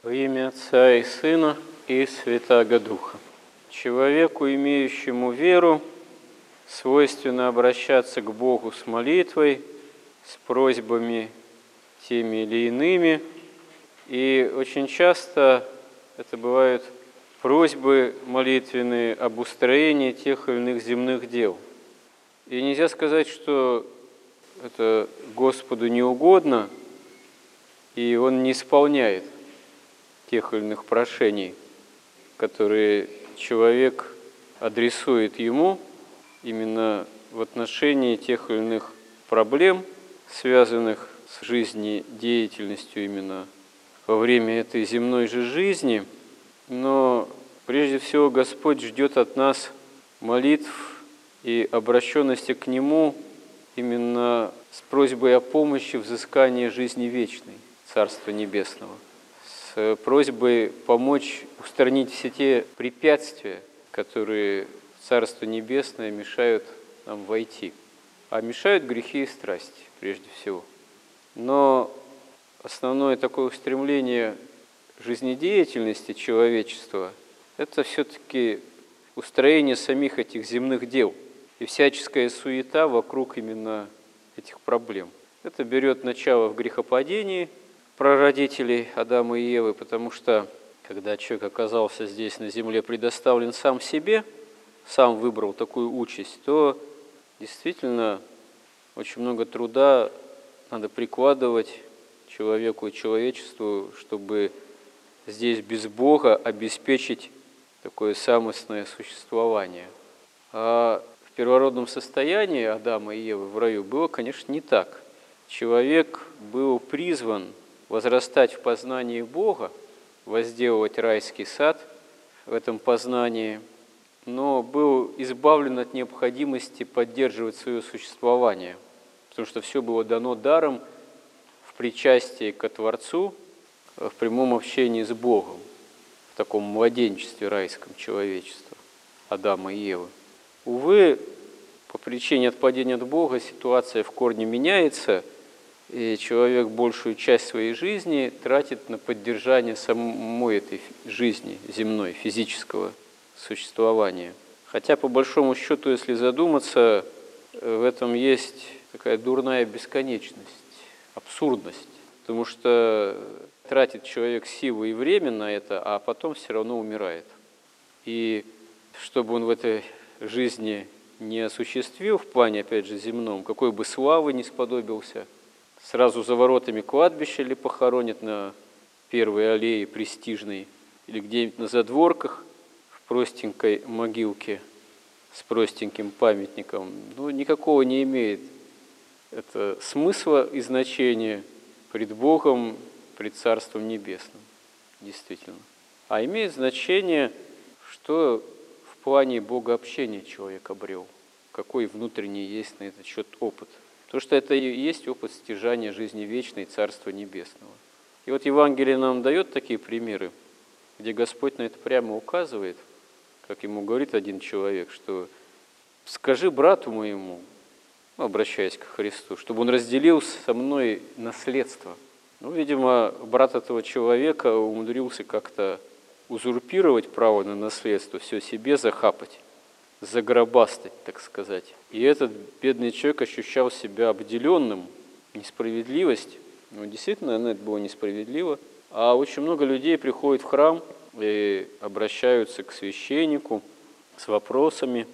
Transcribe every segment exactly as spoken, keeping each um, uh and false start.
Во имя Отца и Сына и Святаго Духа. Человеку, имеющему веру, свойственно обращаться к Богу с молитвой, с просьбами теми или иными. И очень часто это бывают просьбы молитвенные об устроении тех или иных земных дел. И нельзя сказать, что это Господу не угодно, и Он не исполняет тех или иных прошений, которые человек адресует Ему именно в отношении тех или иных проблем, связанных с жизнедеятельностью именно во время этой земной же жизни. Но прежде всего Господь ждет от нас молитв и обращенности к Нему именно с просьбой о помощи в взыскании жизни вечной, Царства Небесного, с просьбой помочь устранить все те препятствия, которые в Царство Небесное мешают нам войти. А мешают грехи и страсти, прежде всего. Но основное такое устремление жизнедеятельности человечества – это все-таки устроение самих этих земных дел и всяческая суета вокруг именно этих проблем. Это берет начало в грехопадении прародителей Адама и Евы, потому что, когда человек оказался здесь на земле предоставлен сам себе, сам выбрал такую участь, то действительно очень много труда надо прикладывать человеку и человечеству, чтобы здесь без Бога обеспечить такое самостное существование. А в первородном состоянии Адама и Евы в раю было, конечно, не так. Человек был призван возрастать в познании Бога, возделывать райский сад в этом познании, но был избавлен от необходимости поддерживать свое существование, потому что все было дано даром в причастии ко Творцу, в прямом общении с Богом, в таком младенчестве райском человечества Адама и Евы. Увы, по причине отпадения от Бога ситуация в корне меняется, и человек большую часть своей жизни тратит на поддержание самой этой жизни земной, физического существования. Хотя, по большому счету, если задуматься, в этом есть такая дурная бесконечность, абсурдность, потому что тратит человек силы и время на это, а потом все равно умирает. И чтобы он в этой жизни не осуществил в плане, опять же, земном, какой бы славы не сподобился, сразу за воротами кладбища или похоронят на первой аллее престижной, или где-нибудь на задворках в простенькой могилке с простеньким памятником, ну, никакого не имеет это смысла и значения пред Богом, пред Царством Небесным, действительно. А имеет значение, что в плане богообщения человек обрел, какой внутренний есть на этот счет опыт. Потому что это и есть опыт стяжания жизни вечной Царства Небесного. И вот Евангелие нам дает такие примеры, где Господь на это прямо указывает, как ему говорит один человек, что «скажи брату моему», ну, обращаясь к Христу, чтобы он разделил со мной наследство. Ну, видимо, брат этого человека умудрился как-то узурпировать право на наследство, все себе захапать, загробастать, так сказать. И этот бедный человек ощущал себя обделенным, несправедливость. Ну, действительно, это было несправедливо. А очень много людей приходят в храм и обращаются к священнику с вопросами.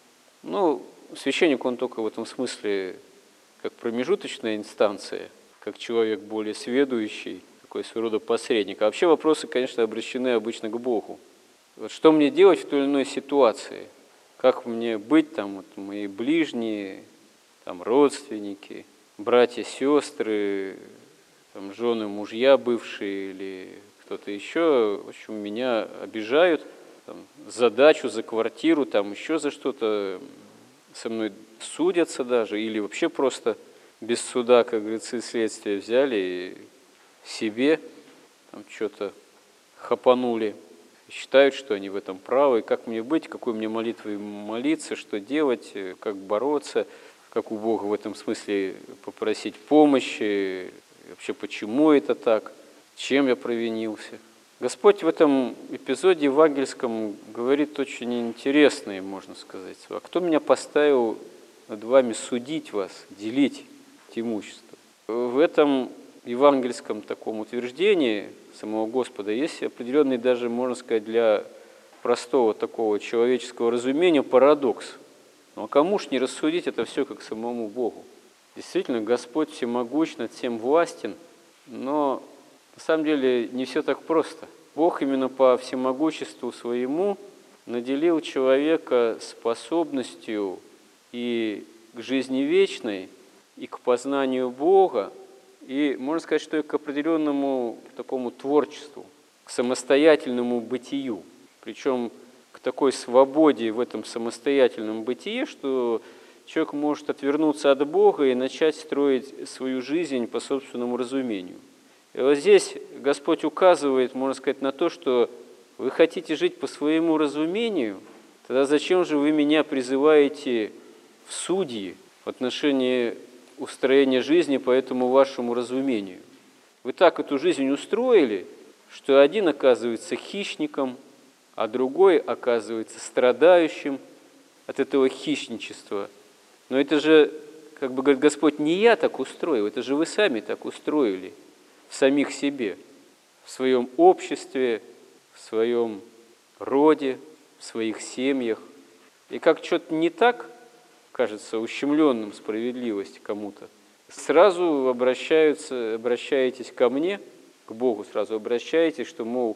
Ну, священник, он только в этом смысле как промежуточная инстанция, как человек более сведущий, такой своего рода посредник. А вообще вопросы, конечно, обращены обычно к Богу. Вот что мне делать в той или иной ситуации? Как мне быть, там, вот, мои ближние, там, родственники, братья, сестры, там, жены, мужья бывшие или кто-то еще, в общем, меня обижают, там, за дачу, за квартиру, там, еще за что-то, со мной судятся даже, или вообще просто без суда, как говорится, и следствия взяли и себе там что-то хапанули. Считают, что они в этом правы, как мне быть, какой мне молитвой молиться, что делать, как бороться, как у Бога в этом смысле попросить помощи, вообще почему это так, чем я провинился. Господь в этом эпизоде евангельском говорит очень интересные, можно сказать, слова. «Кто меня поставил над вами судить вас, делить имущество?» В этом евангельском таком утверждении самого Господа есть определенный даже, можно сказать, для простого такого человеческого разумения парадокс. Ну а кому ж не рассудить это все как самому Богу? Действительно, Господь всемогущ, над всем властен, но на самом деле не все так просто. Бог именно по всемогуществу своему наделил человека способностью и к жизни вечной, и к познанию Бога, и можно сказать, что и к определенному такому творчеству, к самостоятельному бытию. Причем к такой свободе в этом самостоятельном бытие, что человек может отвернуться от Бога и начать строить свою жизнь по собственному разумению. И вот здесь Господь указывает, можно сказать, на то, что вы хотите жить по своему разумению, тогда зачем же вы меня призываете в судьи в отношении устроения жизни по этому вашему разумению? Вы так эту жизнь устроили, что один оказывается хищником, а другой оказывается страдающим от этого хищничества. Но это же, как бы говорит Господь, не я так устроил, это же вы сами так устроили в самих себе, в своем обществе, в своем роде, в своих семьях. И как что-то не так, кажется ущемленным справедливость кому-то, сразу обращаются, обращаетесь ко мне, к Богу сразу обращаетесь, что, мол,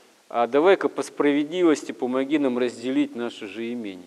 а давай-ка по справедливости помоги нам разделить наше же имение.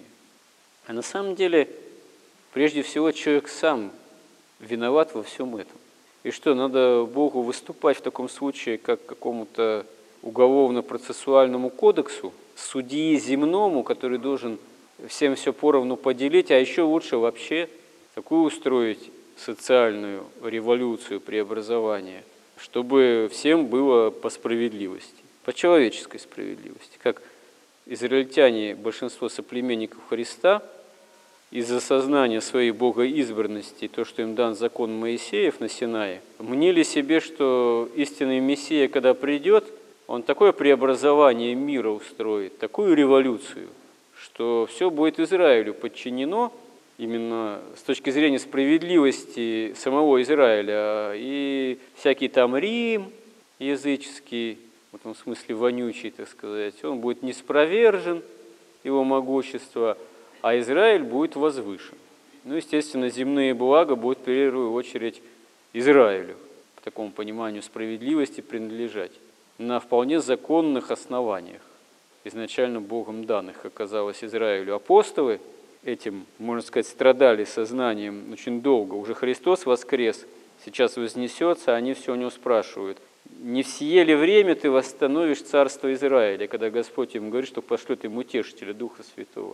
А на самом деле, прежде всего, человек сам виноват во всем этом. И что, надо Богу выступать в таком случае, как какому-то уголовно-процессуальному кодексу, судьи земному, который должен всем все поровну поделить, а еще лучше вообще такую устроить социальную революцию, преобразование, чтобы всем было по справедливости, по человеческой справедливости. Как израильтяне, большинство соплеменников Христа, из-за сознания своей богоизбранности, то, что им дан закон Моисеев на Синае, мнили себе, что истинный Мессия, когда придет, он такое преобразование мира устроит, такую революцию, что все будет Израилю подчинено, именно с точки зрения справедливости самого Израиля, и всякий там Рим языческий, в этом смысле вонючий, так сказать, он будет неспровержен, его могущество, а Израиль будет возвышен. Ну, естественно, земные блага будут в первую очередь Израилю, по такому пониманию справедливости, принадлежать на вполне законных основаниях, изначально Богом данных оказалось Израилю. Апостолы этим, можно сказать, страдали сознанием очень долго. Уже Христос воскрес, сейчас вознесется, они все у него спрашивают: не в сие ли время ты восстановишь царство Израиля, когда Господь им говорит, что пошлет им утешителя, Духа Святого.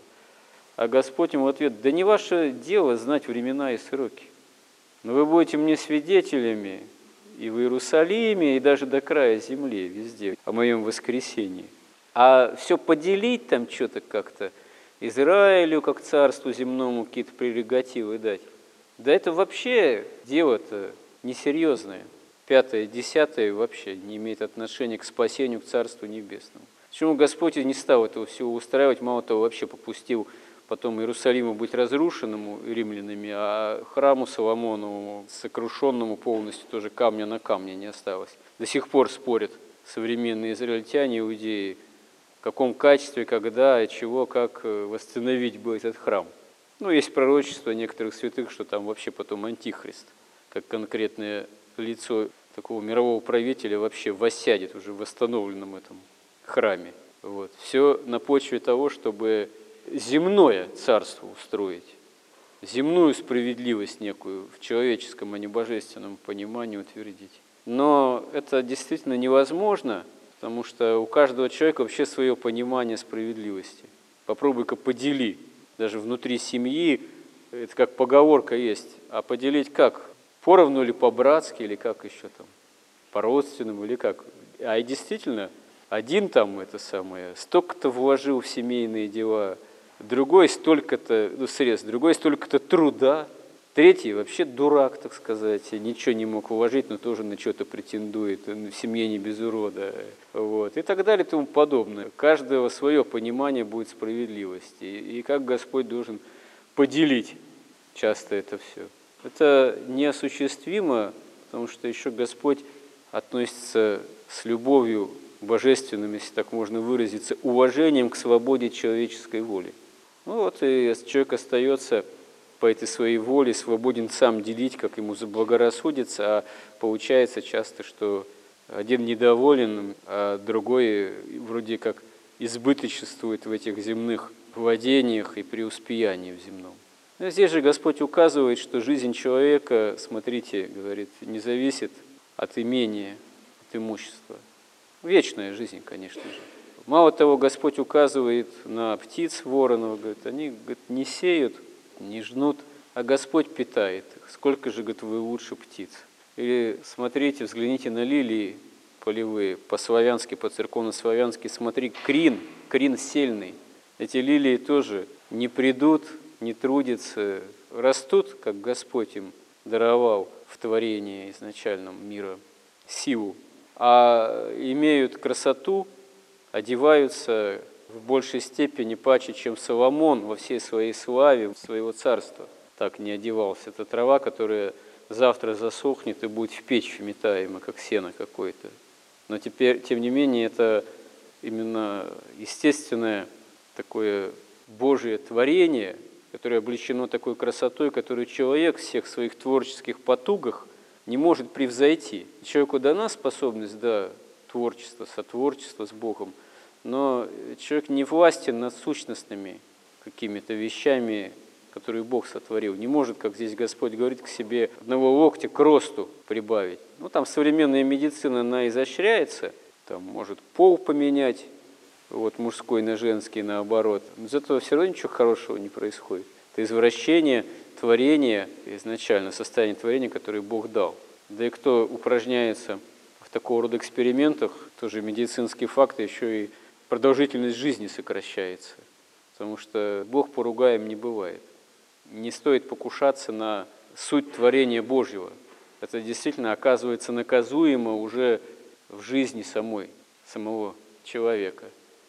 А Господь ему в ответ: да не ваше дело знать времена и сроки, но вы будете мне свидетелями и в Иерусалиме, и даже до края земли, везде, о моем воскресении. А все поделить там что-то как-то, Израилю, как царству земному, какие-то прерогативы дать, да это вообще дело-то несерьезное. Пятое, десятое вообще не имеет отношения к спасению, к Царству Небесному. Почему Господь не стал этого всего устраивать, мало того, вообще попустил потом Иерусалиму быть разрушенному римлянами, а храму Соломонову, сокрушенному полностью, тоже камня на камне не осталось. До сих пор спорят современные израильтяне, иудеи, в каком качестве, когда, и чего, как восстановить бы этот храм. Ну, есть пророчество некоторых святых, что там вообще потом антихрист, как конкретное лицо такого мирового правителя, вообще воссядет уже в восстановленном этом храме. Вот. Все на почве того, чтобы земное царство устроить, земную справедливость некую в человеческом, а не божественном понимании утвердить. Но это действительно невозможно, потому что у каждого человека вообще свое понимание справедливости. Попробуй-ка подели, даже внутри семьи, это как поговорка есть, а поделить как? Поровну или по-братски, или как еще там, по-родственному, или как? А и действительно, один там это самое, столько-то вложил в семейные дела, другой столько-то ну, средств, другой столько-то труда, Третий вообще дурак, так сказать, ничего не мог уложить, но тоже на что-то претендует, в семье не без урода. Вот. И так далее и тому подобное. У каждого свое понимание будет справедливости. И как Господь должен поделить часто это все. Это неосуществимо, потому что еще Господь относится с любовью божественным, если так можно выразиться, уважением к свободе человеческой воли. Ну вот и человек остается по этой своей воле свободен сам делить, как ему заблагорассудится, а получается часто, что один недоволен, а другой вроде как избыточествует в этих земных владениях и преуспеянии в земном. Но здесь же Господь указывает, что жизнь человека, смотрите, говорит, не зависит от имения, от имущества. Вечная жизнь, конечно же. Мало того, Господь указывает на птиц воронов, говорит, они говорит, не сеют, не жнут, а Господь питает их. Сколько же, говорит, вы лучше птиц. Или смотрите, взгляните на лилии полевые, по-славянски, по-церковно-славянски, смотри, крин, крин сельный. Эти лилии тоже не придут, не трудятся, растут, как Господь им даровал в творении изначальном мира силу, а имеют красоту, одеваются в большей степени паче, чем Соломон во всей своей славе своего царства. Так не одевался. Это трава, которая завтра засохнет и будет в печь вметаема, как сено какое-то. Но теперь, тем не менее, это именно естественное такое Божие творение, которое облечено такой красотой, которую человек в всех своих творческих потугах не может превзойти. Человеку дана способность, да, творчества, сотворчества с Богом, но человек не властен над сущностными какими-то вещами, которые Бог сотворил. Не может, как здесь Господь говорит, к себе одного локтя к росту прибавить. Ну, там современная медицина, она изощряется, там может пол поменять, вот мужской на женский, наоборот. Но из этого все равно ничего хорошего не происходит. Это извращение творения, изначально состояние творения, которое Бог дал. Да и кто упражняется в такого рода экспериментах, тоже медицинские факты, еще и продолжительность жизни сокращается. Потому что Бог поругаем не бывает. Не стоит покушаться на суть творения Божьего. Это действительно оказывается наказуемо уже в жизни самой, самого человека.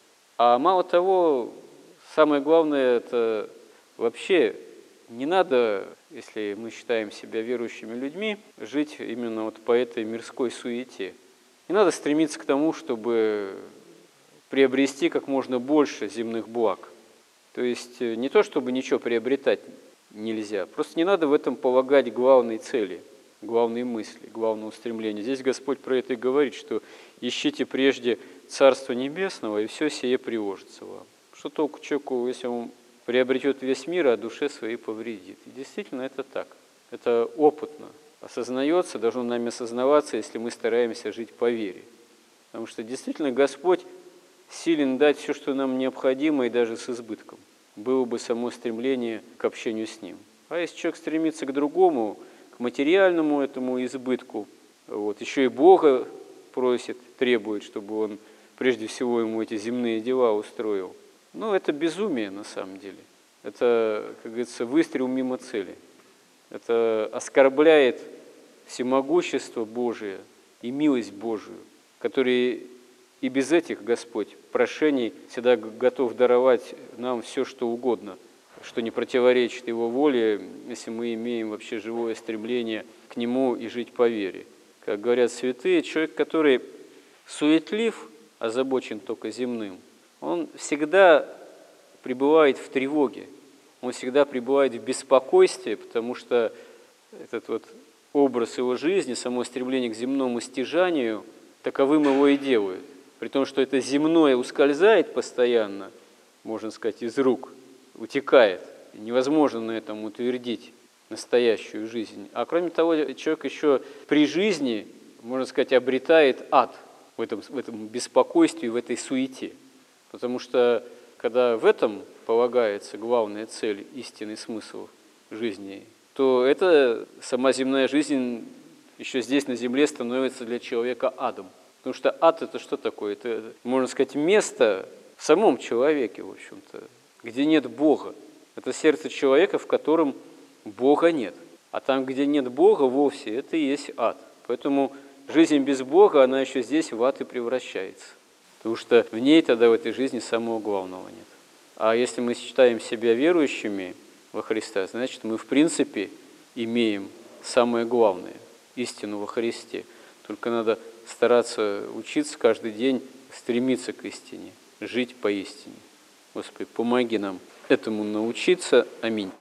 А мало того, самое главное, это вообще не надо, если мы считаем себя верующими людьми, жить именно вот по этой мирской суете. Не надо стремиться к тому, чтобы приобрести как можно больше земных благ. То есть не то, чтобы ничего приобретать нельзя, просто не надо в этом полагать главной цели, главной мысли, главного устремления. Здесь Господь про это и говорит, что ищите прежде Царство Небесного, и все сие приложится вам. Что толку человеку, если он приобретет весь мир, а душе своей повредит? И действительно это так. Это опытно осознается, должно нами осознаваться, если мы стараемся жить по вере. Потому что действительно Господь силен дать все, что нам необходимо, и даже с избытком. Было бы само стремление к общению с Ним. А если человек стремится к другому, к материальному этому избытку, вот, еще и Бога просит, требует, чтобы Он прежде всего ему эти земные дела устроил, ну, это безумие на самом деле. Это, как говорится, выстрел мимо цели. Это оскорбляет всемогущество Божие и милость Божию, которые и без этих Господь прошений всегда готов даровать нам все, что угодно, что не противоречит Его воле, если мы имеем вообще живое стремление к Нему и жить по вере. Как говорят святые, человек, который суетлив, озабочен только земным, он всегда пребывает в тревоге, он всегда пребывает в беспокойстве, потому что этот вот образ его жизни, само стремление к земному стяжанию, таковым его и делает. При том, что это земное ускользает постоянно, можно сказать, из рук, утекает. Невозможно на этом утвердить настоящую жизнь. А кроме того, человек еще при жизни, можно сказать, обретает ад в этом, в этом беспокойстве, в этой суете. Потому что, когда в этом полагается главная цель, истинный смысл жизни, то эта сама земная жизнь еще здесь на земле становится для человека адом. Потому что ад – это что такое? Это, можно сказать, место в самом человеке, в общем-то, где нет Бога. Это сердце человека, в котором Бога нет. А там, где нет Бога вовсе, это и есть ад. Поэтому жизнь без Бога, она еще здесь в ад и превращается. Потому что в ней тогда, в этой жизни, самого главного нет. А если мы считаем себя верующими во Христа, значит, мы в принципе имеем самое главное – истину во Христе. Только надо стараться учиться каждый день, стремиться к истине, жить по истине. Господи, помоги нам этому научиться. Аминь.